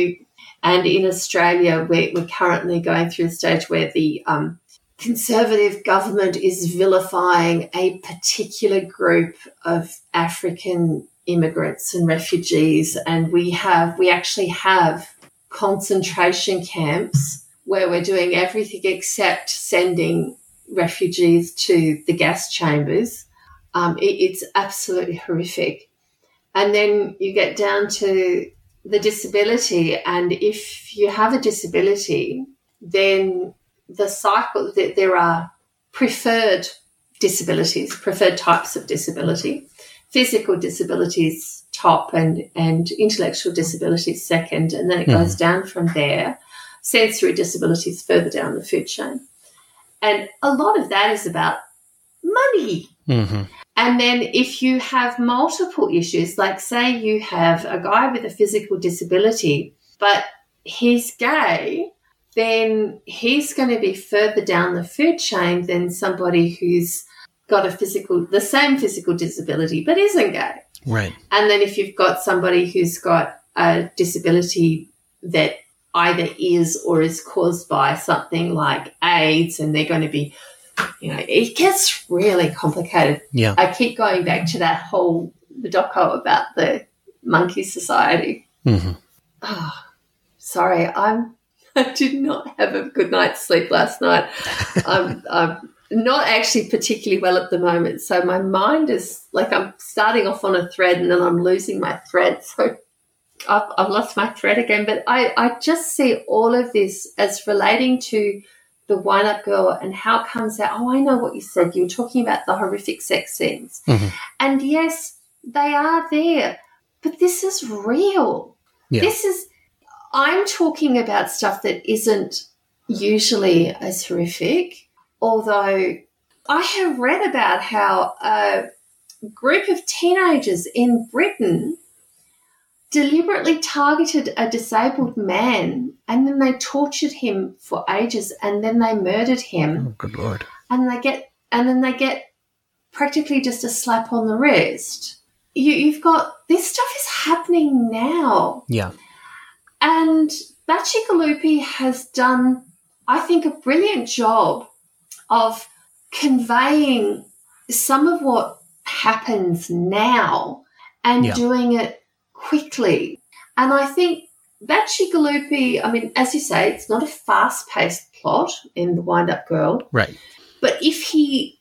and in Australia we're currently going through a stage where the Conservative government is vilifying a particular group of African immigrants and refugees, and we actually have concentration camps where we're doing everything except sending refugees to the gas chambers. It's absolutely horrific. And then you get down to the disability, and if you have a disability, then the cycle that there are preferred disabilities, preferred types of disability. Physical disabilities top and intellectual disabilities second, and then it goes down from there. Sensory disabilities further down the food chain. And a lot of that is about money. Mm-hmm. And then if you have multiple issues, like say you have a guy with a physical disability, but he's gay, then he's going to be further down the food chain than somebody who's got the same physical disability but isn't gay. Right. And then if you've got somebody who's got a disability that either is or is caused by something like AIDS, and they're going to be, it gets really complicated. Yeah. I keep going back to that whole the doco about the Monkey Society. Mm-hmm. Oh, sorry, I did not have a good night's sleep last night. I'm not actually particularly well at the moment, so my mind is like I'm starting off on a thread and then I'm losing my thread. So I've lost my thread again. But I just see all of this as relating to the wind-up girl and how it comes out. Oh, I know what you said. You were talking about the horrific sex scenes. Mm-hmm. And, yes, they are there, but this is real. Yeah. I'm talking about stuff that isn't usually as horrific, although I have read about how a group of teenagers in Britain deliberately targeted a disabled man and then they tortured him for ages and then they murdered him. Oh, good Lord. And then they get practically just a slap on the wrist. You've got this stuff is happening now. Yeah. And Bacigalupi has done, I think, a brilliant job of conveying some of what happens now and doing it quickly. And I think Bacigalupi, I mean, as you say, it's not a fast-paced plot in The Wind-Up Girl. Right. But if he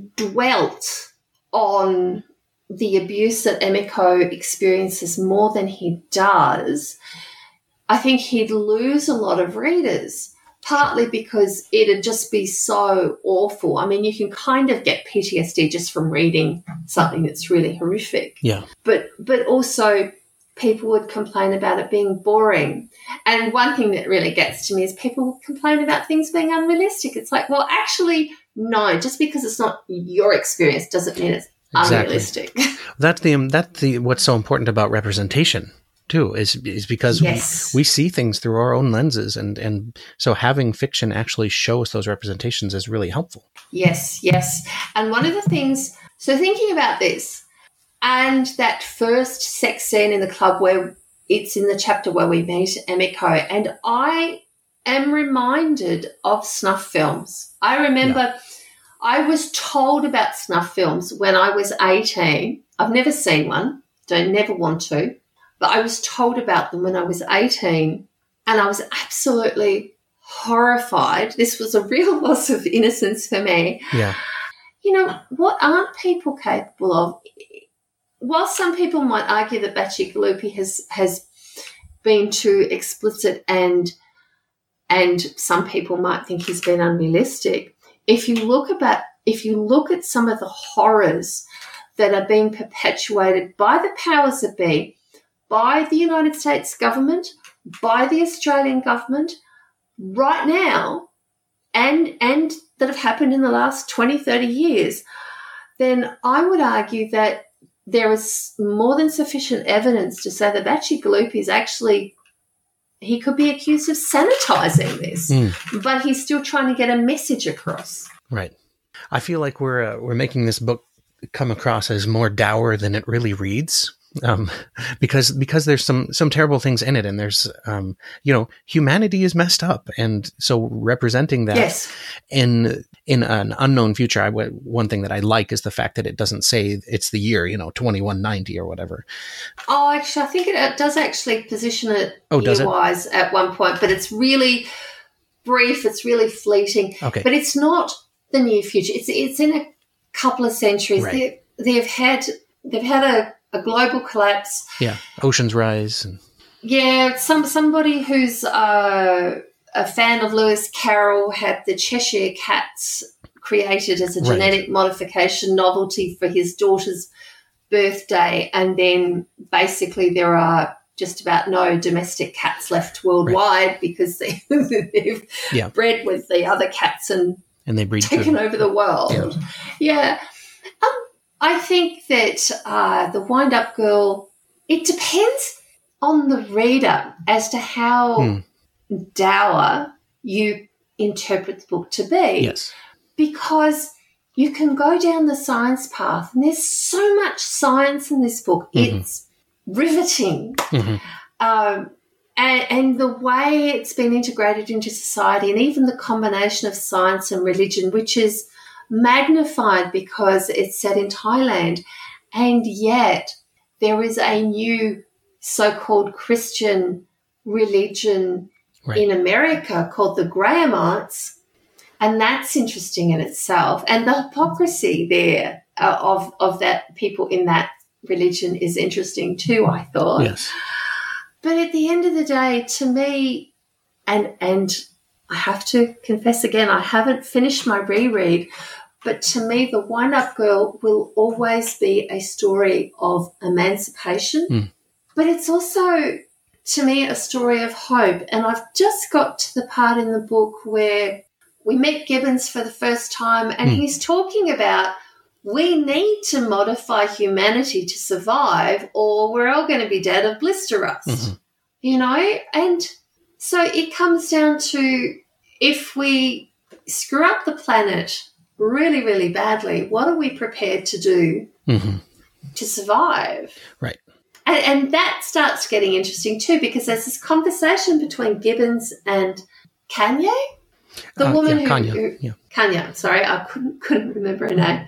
dwelt on the abuse that Emiko experiences more than he does, I think he'd lose a lot of readers, partly because it'd just be so awful. I mean, you can kind of get PTSD just from reading something that's really horrific. Yeah. But also people would complain about it being boring. And one thing that really gets to me is people complain about things being unrealistic. It's like, well, actually, no, just because it's not your experience doesn't mean it's unrealistic. That's the what's so important about representation too, is because we see things through our own lenses, and so having fiction actually show us those representations is really helpful. Yes. And one of the things, so thinking about this, and that first sex scene in the club where it's in the chapter where we meet Emiko, and I am reminded of snuff films. I remember I was told about snuff films when I was 18. I've never seen one, never want to, but I was told about them when I was 18 and I was absolutely horrified. This was a real loss of innocence for me. Yeah. You know, what aren't people capable of? while some people might argue that Bacigalupi has been too explicit and some people might think he's been unrealistic, if you look at some of the horrors that are being perpetuated by the powers that be, by the United States government, by the Australian government right now, and that have happened in the last 20, 30 years, then I would argue that there is more than sufficient evidence to say that Bacigalupi is actually, he could be accused of sanitizing this, but he's still trying to get a message across. Right. I feel like we're making this book come across as more dour than it really reads. Because there's some terrible things in it, and there's, humanity is messed up. And so representing that in an unknown future, one thing that I like is the fact that it doesn't say it's the year, 2190 or whatever. Oh, actually, I think it does actually position it year-wise at one point, but it's really brief. It's really fleeting. Okay. But it's not the near future. It's in a couple of centuries. Right. They've had a global collapse. Yeah, oceans rise. Somebody who's a fan of Lewis Carroll had the Cheshire Cats created as a genetic modification novelty for his daughter's birthday, and then basically there are just about no domestic cats left worldwide because they've bred with the other cats and they breed taken over the world. Yeah. I think that the Wind-Up Girl, it depends on the reader as to how dour you interpret the book to be. Yes. Because you can go down the science path, and there's so much science in this book. Mm-hmm. It's riveting. Mm-hmm. And the way it's been integrated into society, and even the combination of science and religion, which is magnified because it's set in Thailand, and yet there is a new so-called Christian religion in America called the Grahamites, and that's interesting in itself. And the hypocrisy there of that people in that religion is interesting too, I thought. Yes. But at the end of the day, to me, and I have to confess again, I haven't finished my reread, but to me, The Wind-Up Girl will always be a story of emancipation, but it's also, to me, a story of hope. And I've just got to the part in the book where we meet Gibbons for the first time, and he's talking about we need to modify humanity to survive, or we're all going to be dead of blister rust, And so it comes down to, if we screw up the planet really, really badly, what are we prepared to do to survive? Right. And that starts getting interesting too, because there's this conversation between Gibbons and Kanye, the woman Kanye. Sorry, I couldn't remember her name.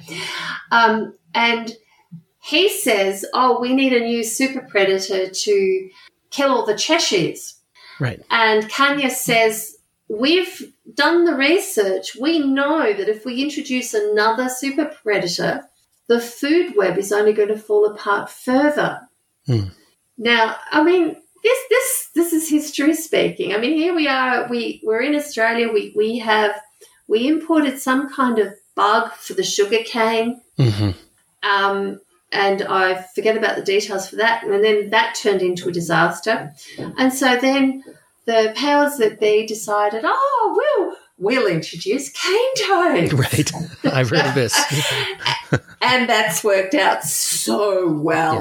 And he says, we need a new super predator to kill all the Cheshires. Right. And Kanye says, we've done the research. We know that if we introduce another super predator, the food web is only going to fall apart further. Now, I mean, this is history speaking. I mean, here we are. We're in Australia. We imported some kind of bug for the sugar cane. And I forget about the details for that. And then that turned into a disaster. And so then the powers that be decided, we'll introduce cane toads. Right. I've heard of this. And that's worked out so well.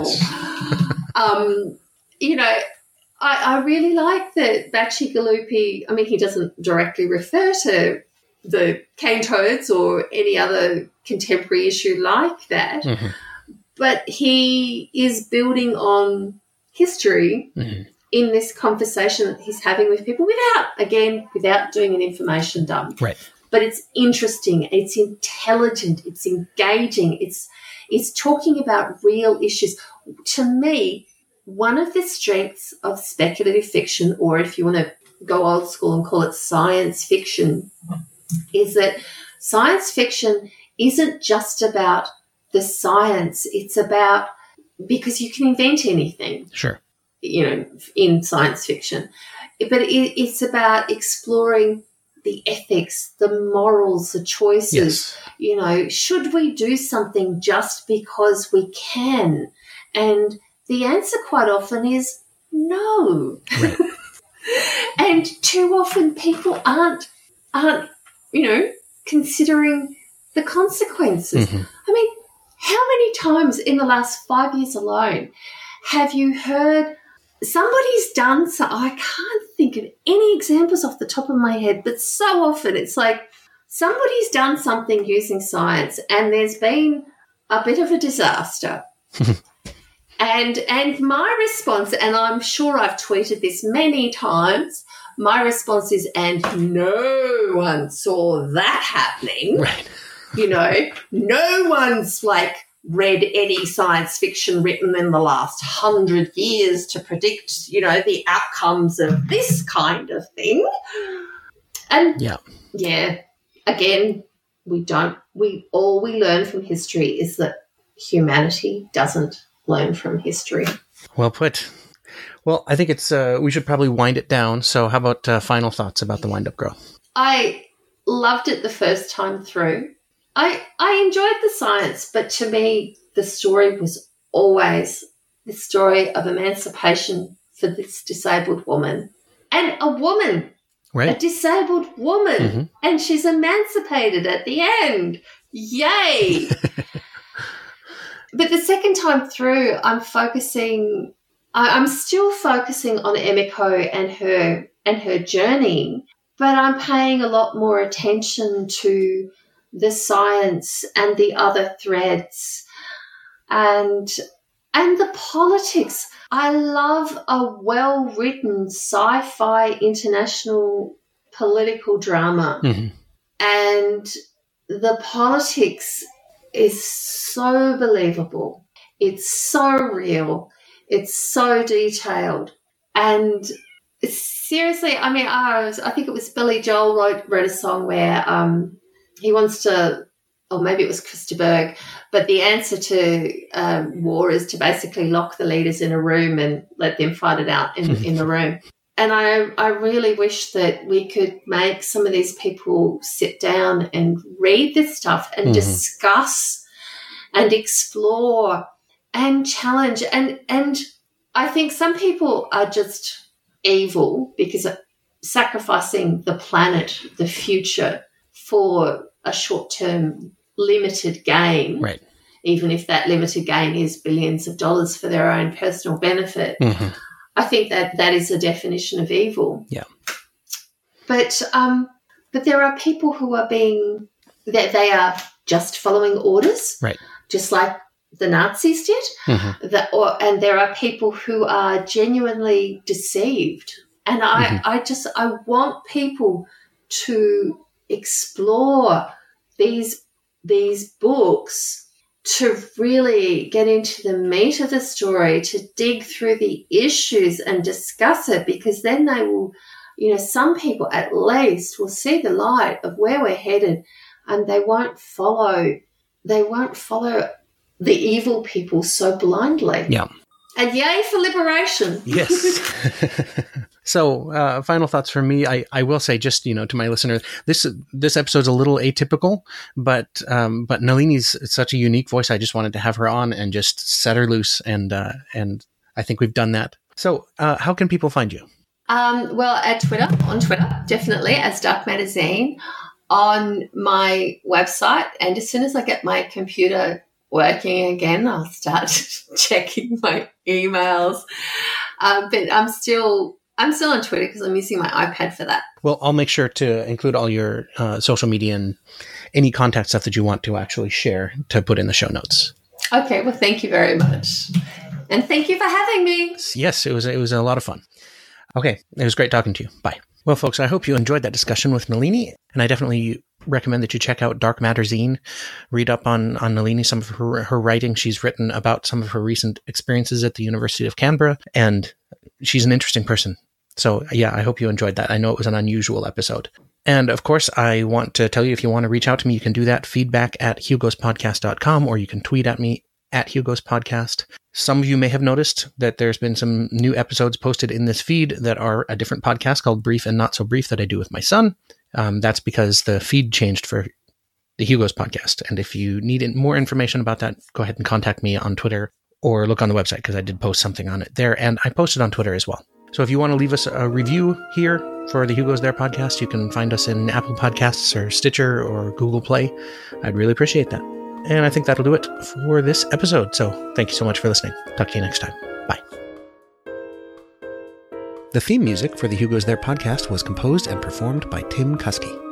Yes. I really like that Bacigalupi, I mean, he doesn't directly refer to the cane toads or any other contemporary issue like that, but he is building on history in this conversation that he's having with people without doing an information dump. Right. But it's interesting, it's intelligent, it's engaging, it's talking about real issues. To me, one of the strengths of speculative fiction, or if you want to go old school and call it science fiction, is that science fiction isn't just about the science. It's about because you can invent anything. Sure. In science fiction. But it's about exploring the ethics, the morals, the choices. Yes. Should we do something just because we can? And the answer quite often is no. Right. And too often people aren't considering the consequences. Mm-hmm. I mean, how many times in the last 5 years alone have you heard somebody's done so? I can't think of any examples off the top of my head, but so often it's like somebody's done something using science and there's been a bit of a disaster. And my response, and I'm sure I've tweeted this many times, my response is, and no one saw that happening. Right. No one's read any science fiction written in the last 100 years to predict, the outcomes of this kind of thing. And again, all we learn from history is that humanity doesn't learn from history. Well put. Well, I think it's we should probably wind it down. So how about final thoughts about The Wind-Up Girl? I loved it the first time through. I enjoyed the science, but to me, the story was always the story of emancipation for this disabled woman. And a woman, right. A disabled woman, mm-hmm. and she's emancipated at the end. Yay! But the second time through, I'm still focusing on Emiko and her journey, but I'm paying a lot more attention to the science and the other threads and the politics. I love a well-written sci-fi international political drama. Mm-hmm. And the politics is so believable. It's so real. It's so detailed. And seriously, I mean, I think it was Billy Joel wrote a song where he wants to, or maybe it was Krista Berg, but the answer to war is to basically lock the leaders in a room and let them fight it out in the room. And I really wish that we could make some of these people sit down and read this stuff and discuss and explore and challenge. And I think some people are just evil because of sacrificing the planet, the future, for a short-term limited gain, right? Even if that limited gain is billions of dollars for their own personal benefit. Mm-hmm. I think that is a definition of evil. Yeah. But there are people who are that they are just following orders, right? Just like the Nazis did. Mm-hmm. And there are people who are genuinely deceived. And I want people to explore these books, to really get into the meat of the story, to dig through the issues and discuss it, because then they will, some people at least will see the light of where we're headed, and they won't follow the evil people so blindly. Yeah. And yay for liberation. Yes. So, final thoughts from me. I will say, just, to my listeners, this episode's a little atypical, but Nalini's such a unique voice. I just wanted to have her on and just set her loose. And I think we've done that. So, how can people find you? Well, on Twitter, definitely, as Dark Matter Zine, on my website. And as soon as I get my computer working again, I'll start checking my emails. But I'm still on Twitter because I'm using my iPad for that. Well, I'll make sure to include all your social media and any contact stuff that you want to actually share to put in the show notes. Okay. Well, thank you very much. And thank you for having me. Yes, it was a lot of fun. Okay. It was great talking to you. Bye. Well, folks, I hope you enjoyed that discussion with Nalini, and I definitely recommend that you check out Dark Matter Zine. Read up on Nalini, some of her writing. She's written about some of her recent experiences at the University of Canberra, and she's an interesting person. So, yeah, I hope you enjoyed that. I know it was an unusual episode. And, of course, I want to tell you, if you want to reach out to me, you can do that, feedback@hugospodcast.com, or you can tweet at me at Hugo's Podcast. Some of you may have noticed that there's been some new episodes posted in this feed that are a different podcast called Brief and Not So Brief that I do with my son. That's because the feed changed for the Hugo's Podcast. And if you need more information about that, go ahead and contact me on Twitter or look on the website because I did post something on it there. And I posted on Twitter as well. So if you want to leave us a review here for the Hugo's There podcast, you can find us in Apple Podcasts or Stitcher or Google Play. I'd really appreciate that. And I think that'll do it for this episode. So thank you so much for listening. Talk to you next time. Bye. The theme music for the Hugo's There podcast was composed and performed by Tim Kuski.